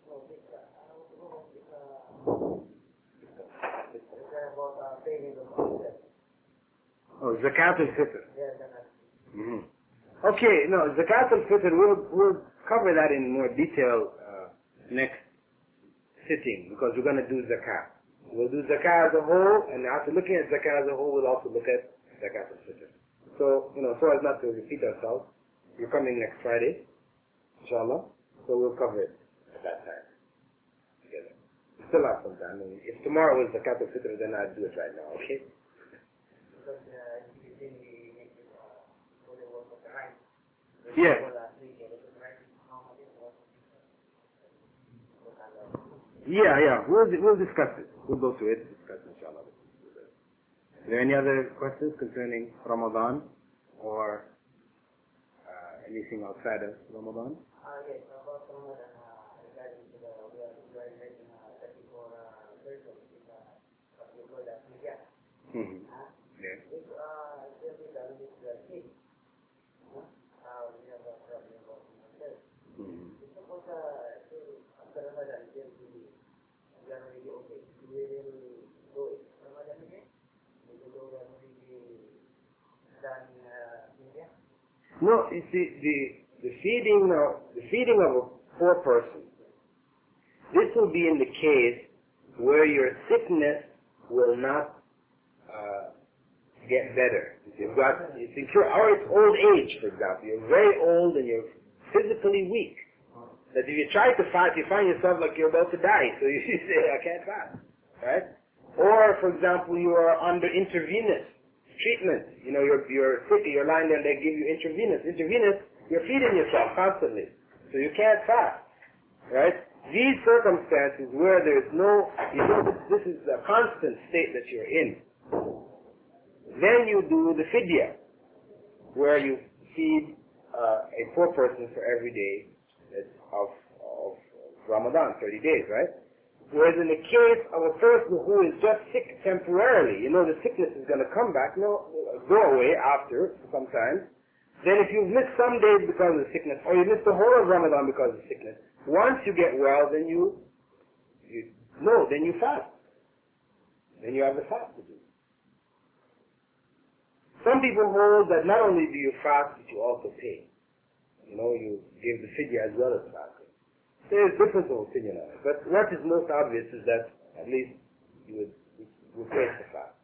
Oh, Zakat al-Fitr. Mm-hmm. Okay, no, Zakat al-Fitr, we'll cover that in more detail next sitting, because we're going to do Zakat. We'll do Zakat as a whole, and after looking at Zakat as a whole, we'll also look at Zakat al-Fitr. So, so as not to repeat ourselves, you're coming next Friday, inshallah, so we'll cover it at that time together. We still have some time. If tomorrow was Zakat al-Fitr, then I'd do it right now, okay? Yeah. Yeah. We'll discuss it. We'll go through it, discuss it, inshallah. Are there any other questions concerning Ramadan or anything outside of Ramadan? Yes, about Ramadan, regarding to we are making 34 persons in what we call the media. Yes. If there is a little kid, we have a problem about ourselves. Suppose after Ramadan, we are already okay. We will go Ramadan again? We will go already done India? No, you see, the feeding of poor person. This will be in the case where your sickness will not get better. It's incurable, or it's old age, for example. You're very old and you're physically weak. That if you try to fast, you find yourself like you're about to die. So you say, I can't fast. Right? Or, for example, you are under intravenous treatment. You know, you're sick, you're lying there and they give you intravenous. Intravenous, you're feeding yourself constantly. So you can't fast. Right? These circumstances where there is no, you know, this is a constant state that you're in. Then you do the fidya, where you feed a poor person for every day of Ramadan, 30 days, right? Whereas in the case of a person who is just sick temporarily, you know the sickness is going to come back, go away after some time. Then if you've missed some days because of the sickness, or you missed the whole of Ramadan because of the sickness, once you get well, then you fast. Then you have the fast to do. Some people hold that not only do you fast, but you also pay. You know, you give the fidya as well as fasting. There is difference of opinion on it. But what is most obvious is that at least you would replace the fast.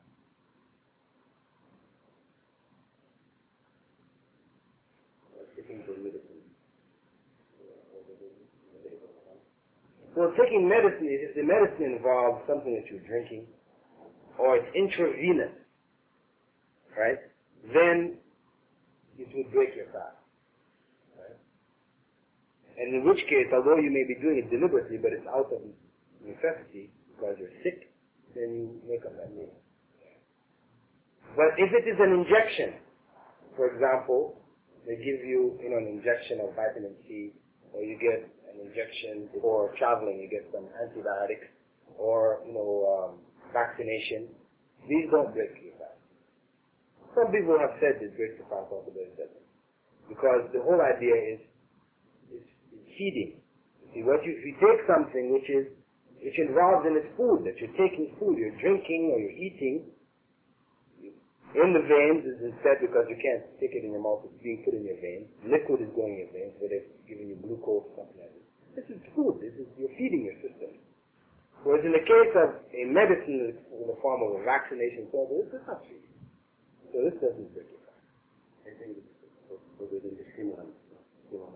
Well, taking medicine, if the medicine involves something that you're drinking, or it's intravenous, right, then it would break your fast. Right? And in which case, although you may be doing it deliberately, but it's out of necessity because you're sick, then you make up that meal. But if it is an injection, for example, they give you, an injection of vitamin C, or you get an injection for traveling, you get some antibiotics, or, vaccination. These don't break your fast. Some people have said this breaks the fast altogether, it doesn't. Because the whole idea is feeding. See, if you take something which involves in its food, that you're taking food, you're drinking or you're eating, in the veins is instead because you can't stick it in your mouth, it's being put in your veins. Liquid is going in your veins, so they're giving you glucose or something like this. This is food. You're feeding your system. Whereas in the case of a medicine in the form of a vaccination, so this is not feeding. So this doesn't break your fast. I think it's within the stimulant or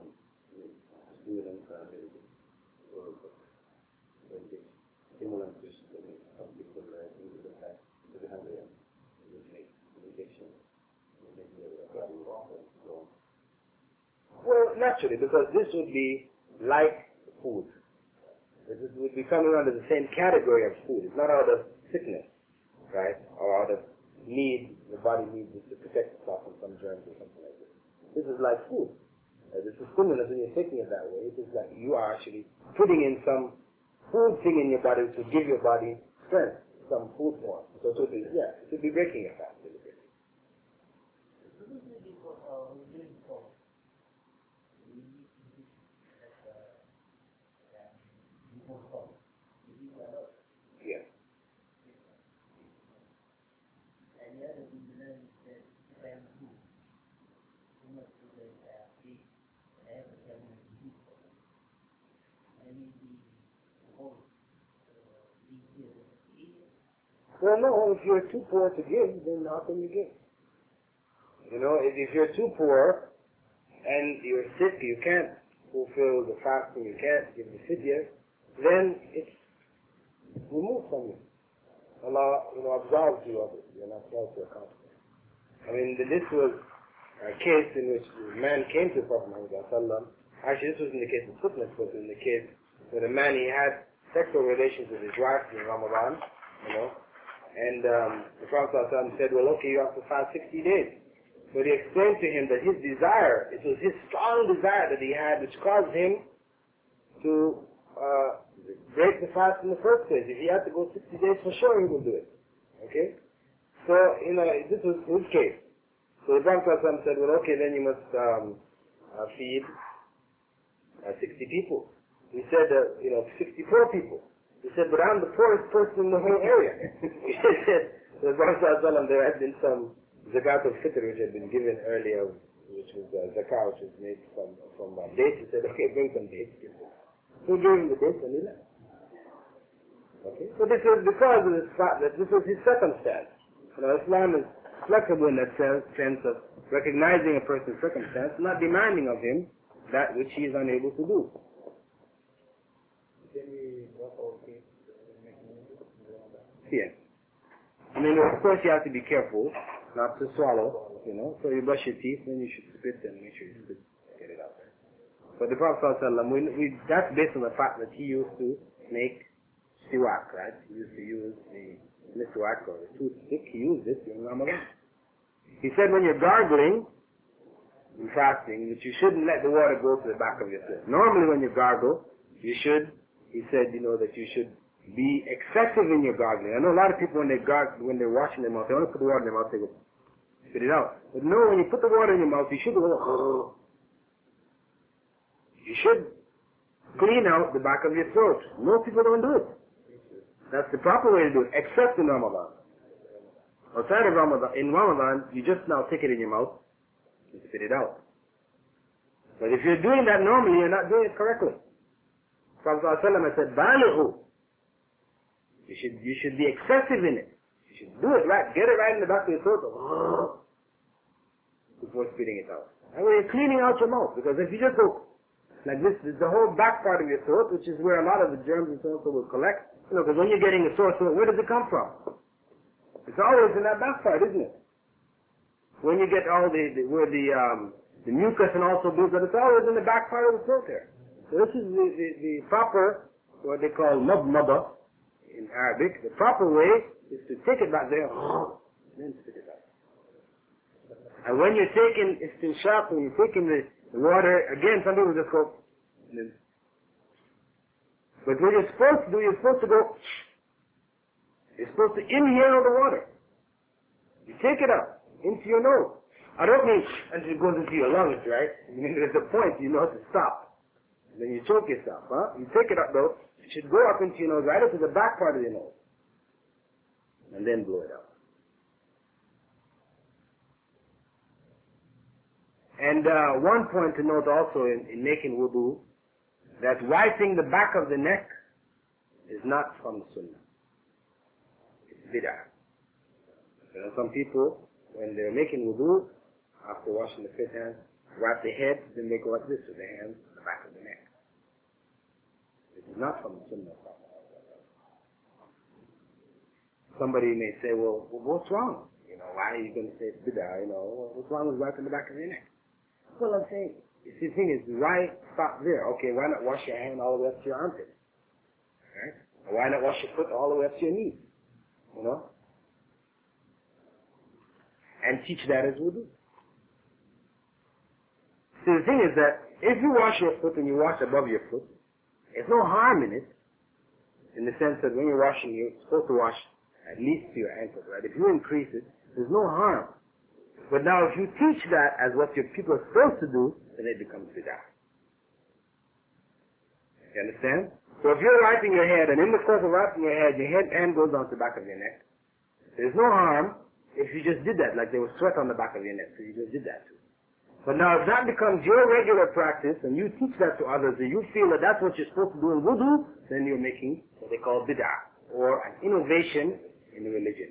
stimulant is some people into the fast to the hungry and take injection. Well, naturally, because this would be like food. This would be coming under the same category of food. It's not out of sickness, right? Or out of need. The body needs it to protect itself from some germs or something like this. This is like food. This is stimulus when you're taking it that way. It is like you are actually putting in some food thing in your body to give your body strength, some food form. So it would be breaking your fast deliberately. Yeah. Well, no, if you're too poor to give, then how can you give? If you're too poor and you're sick, you can't fulfill the fasting, you can't give the fidya, then it's removed from you. Allah, absolves you of it. You're not held to account. This was a case in which a man came to the Prophet Muhammad. Actually, this was in the case of sickness, but in the case where the man, he had sexual relations with his wife in Ramadan, and the Prophet said, well, okay, you have to fast 60 days. But he explained to him that his desire, it was his strong desire that he had, which caused him to break the fast in the first place. If he had to go 60 days, for sure he would do it. Okay? So, this was his case. So the Prophet said, well, okay, then you must feed 60 people. He said, 64 people. He said, but I'm the poorest person in the whole area. He said, the Prophet there had been some zakat al-fitr which had been given earlier of which was zakah, which was made from dates. He said, okay, bring some dates. He gave him the dates and he left. Okay? So this is because of this fact that this was his circumstance. Islam is flexible in that sense of recognizing a person's circumstance, not demanding of him that which he is unable to do. Yes. I mean, of course you have to be careful not to swallow, so you brush your teeth, then you should spit and make sure you spit, get it out there. But the Prophet ﷺ, that's based on the fact that he used to make siwak, right? He used to use the miswak or the toothpick. He used this in Ramadan. He said when you're gargling and fasting, that you shouldn't let the water go to the back of your throat. Normally when you gargle, you should, he said, that you should be excessive in your gargling. I know a lot of people when they gargle, when they're washing their mouth, they want to put the water in their mouth, they go, spit it out. But no, when you put the water in your mouth, you should go, you should clean out the back of your throat. Most people don't do it. That's the proper way to do it, except in Ramadan. Outside of Ramadan, in Ramadan, you just now take it in your mouth and spit it out. But if you're doing that normally, you're not doing it correctly. Prophet ﷺ said, "Balighu." You should be excessive in it. You should do it right. Get it right in the back of your throat before spitting it out. And when you're cleaning out your mouth, because if you just go like this, the whole back part of your throat, which is where a lot of the germs and so on will collect. Because when you're getting a sore throat, where does it come from? It's always in that back part, isn't it? When you get all where the mucus and also builds up, it's always in the back part of the throat there. So this is the proper, what they call madmada in Arabic. The proper way is to take it back there, then spit it out. And when you're taking istinshaq, when you're taking the water, again, some people just go, but what you're supposed to do, you're supposed to go, you're supposed to inhale the water. You take it up into your nose. I don't mean until it goes into your lungs, right? I mean, there's a point you know to stop. And then you choke yourself, huh? You take it up though, it should go up into your nose, right up to the back part of your nose. And then blow it out. And one point to note also in making wudu, that wiping the back of the neck is not from the sunnah. It's bid'ah. There are some people, when they're making wudu, after washing the face hands, wipe the head, then they go like this with their hands on the back of the neck. It is not from the sunnah. Somebody may say, well, what's wrong? Why are you going to say it's bid'ah? What's wrong with wiping the back of your neck? Well, I'm saying, the thing is, why stop there? Okay, why not wash your hand all the way up to your armpit? Right? Or why not wash your foot all the way up to your knees? And teach that as wudu. See, the thing is that if you wash your foot and you wash above your foot, there's no harm in it, in the sense that when you're washing, you're supposed to wash at least to your ankle, right? If you increase it, there's no harm. But now if you teach that as what your people are supposed to do, then it becomes bid'ah. You understand? So if you're wiping your head, and in the course of wiping your head, your hand goes on to the back of your neck, there's no harm if you just did that, like there was sweat on the back of your neck, so you just did that too. But now if that becomes your regular practice, and you teach that to others, and you feel that that's what you're supposed to do in wudu, then you're making what they call bid'ah, or an innovation in the religion.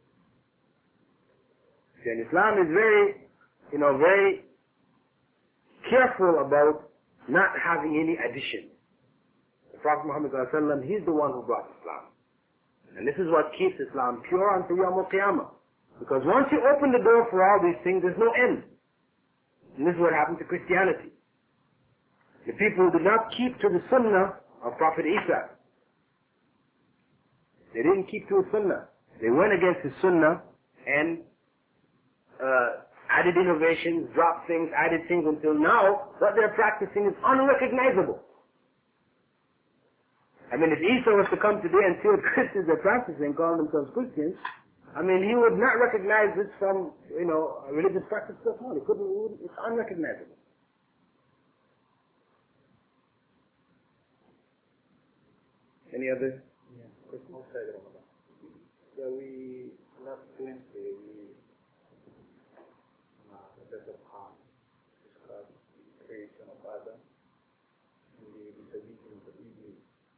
And Islam is very, very careful about not having any addition. The Prophet Muhammad ﷺ, he's the one who brought Islam. And this is what keeps Islam pure until Yawm al-Qiyamah. Because once you open the door for all these things, there's no end. And this is what happened to Christianity. The people who did not keep to the sunnah of Prophet Isa. They didn't keep to his sunnah. They went against his sunnah and added innovations, dropped things, added things until now what they're practicing is unrecognizable. I mean, if Isa was to come today and see what Christians are practicing, calling themselves Christians, I mean, he would not recognize this from, a religious practice at all. It's unrecognizable. Any other questions? So we last Wednesday, we the palm. Adam in the disobedience of Eve.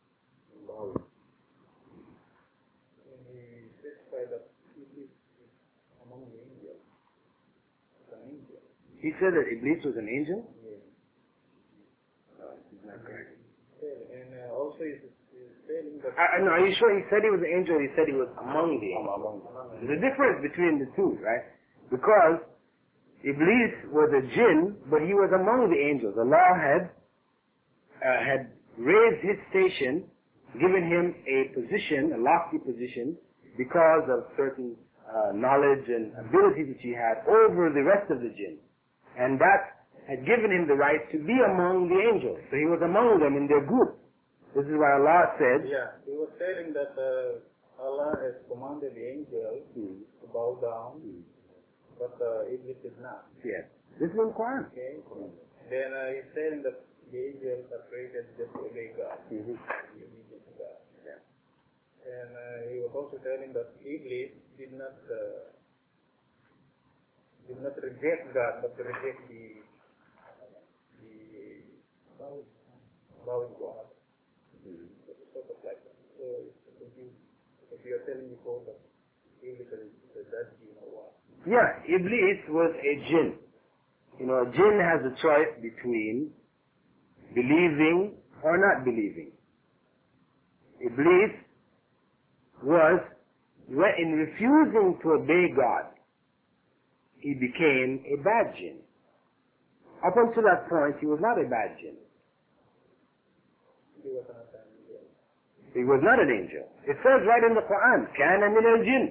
And he specified that Iblis is among the angels. It's an angel. He said that Iblis was an angel? Yes. This is not correct. And also he's saying that... No, are you sure he said he was an angel or he said he was among the angels? There's a difference between the two, right? Because Iblis was a jinn, but he was among the angels. Allah had raised his station, given him a position, a lofty position, because of certain knowledge and ability that he had over the rest of the jinn. And that had given him the right to be among the angels. So he was among them in their group. This is why Allah said... Yeah, he was telling that Allah has commanded the angels to bow down, but Iblis is not. Yes. This is in the Quran. Okay? Then he's saying that the angels are created just to obey God. Mm-hmm. Be obedient to God. Yeah. And he was also telling that Iblis did not reject God, but reject the bowing God. Sort of like that. So if you are telling before that Iblis is that jinn or what? Yeah, Iblis was a jinn. You know, a jinn has a choice between believing or not believing. Iblis was, in refusing to obey God, he became a bad jinn. Up until that point, he was not a bad jinn. He was not an angel. He was not an angel. It says right in the Quran, كَانَ مِنَ الْجِنِّ.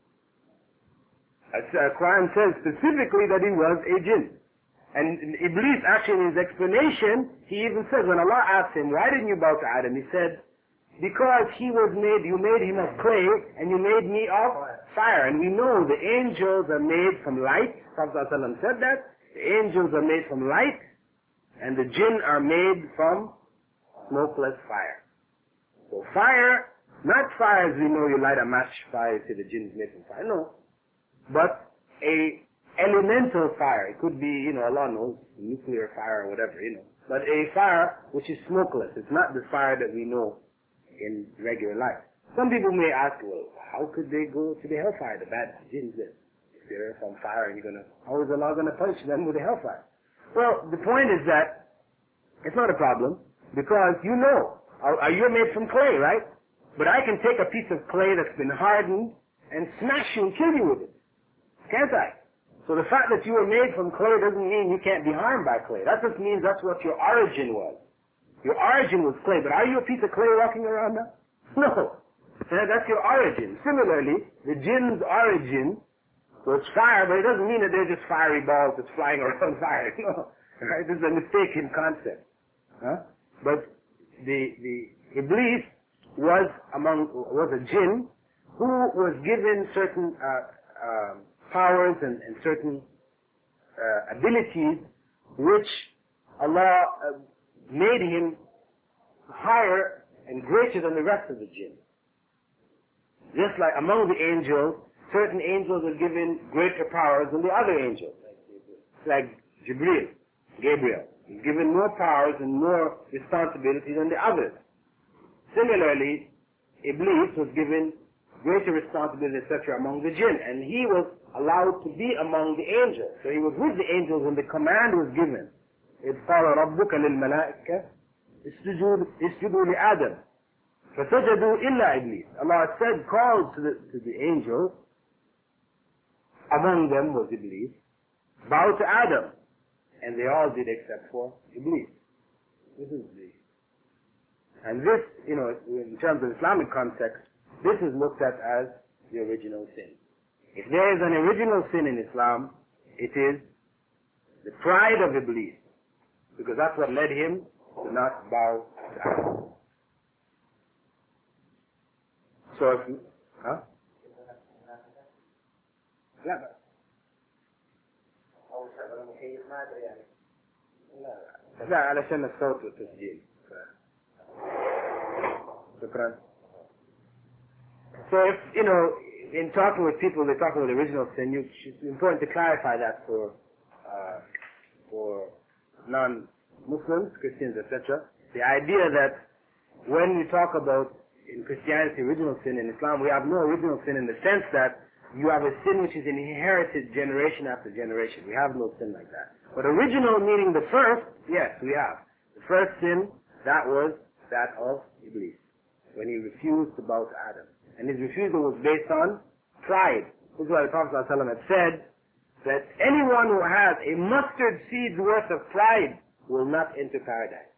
The Quran says specifically that he was a jinn. And Iblis, actually in his explanation, he even says, when Allah asked him, why didn't you bow to Adam? He said, because you made him of clay, and you made me of fire. And we know the angels are made from light. Prophet ﷺ said that. The angels are made from light, and the jinn are made from smokeless fire. So fire, not fire as we know you light a match fire, you say the jinn is made from fire. No. But a elemental fire. It could be, Allah knows, nuclear fire or whatever, But a fire which is smokeless. It's not the fire that we know in regular life. Some people may ask, well, how could they go to the hellfire, the bad jinns then? If they're from fire and how is Allah going to punish them with the hellfire? Well, the point is that it's not a problem because you're made from clay, right? But I can take a piece of clay that's been hardened and smash you and kill you with it. Can't I? So the fact that you were made from clay doesn't mean you can't be harmed by clay. That just means that's what your origin was. Your origin was clay, but are you a piece of clay walking around now? No. That's your origin. Similarly, the jinn's origin was fire, but it doesn't mean that they're just fiery balls that's flying around fire. No. Right? This is a mistaken concept. But the Iblis was a jinn who was given certain powers and certain abilities which Allah made him higher and greater than the rest of the jinn. Just like among the angels, certain angels are given greater powers than the other angels. Like Gabriel. He's given more powers and more responsibility than the others. Similarly, Iblis was given greater responsibility, etc., among the jinn, and he was allowed to be among the angels. So he was with the angels when the command was given. إِذْ قَالَ رَبُّكَ لِلْمَلَائِكَةِ اسْجُدُوا لِآدَمَ فَسَجَدُوا إِلَّا إِبْلِيسَ. Allah said, called to the angels, among them was Iblis, bow to Adam, and they all did except for Iblis. And this, in terms of Islamic context, this is looked at as the original sin. If there is an original sin in Islam, it is the pride of Iblis, because that's what led him to not bow to Allah. So if لا علشان الصوت والتسجيل. شكرا. So if, in talking with people, they're talking with original sin, it's important to clarify that for Muslims, Christians, etc. The idea that when we talk about in Christianity original sin, in Islam we have no original sin in the sense that you have a sin which is inherited generation after generation. We have no sin like that. But original meaning the first, yes, we have. The first sin, that was that of Iblis, when he refused to bow to Adam. And his refusal was based on pride. This is why the Prophet ﷺ had said that anyone who has a mustard seed's worth of pride will not enter paradise.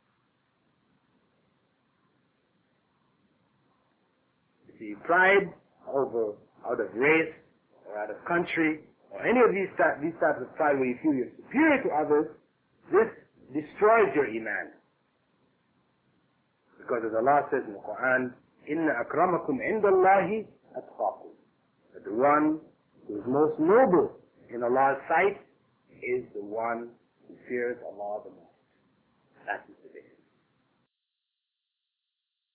You see, pride out of race or out of country or any of these types of pride where you feel you're superior to others, this destroys your iman. Because as Allah says in the Quran, إِنَّ أَكْرَمَكُمْ عِنْدَ اللَّهِ أَتْقَاكُمْ. That the one who is most noble in Allah's sight is the one who fears Allah the most. That's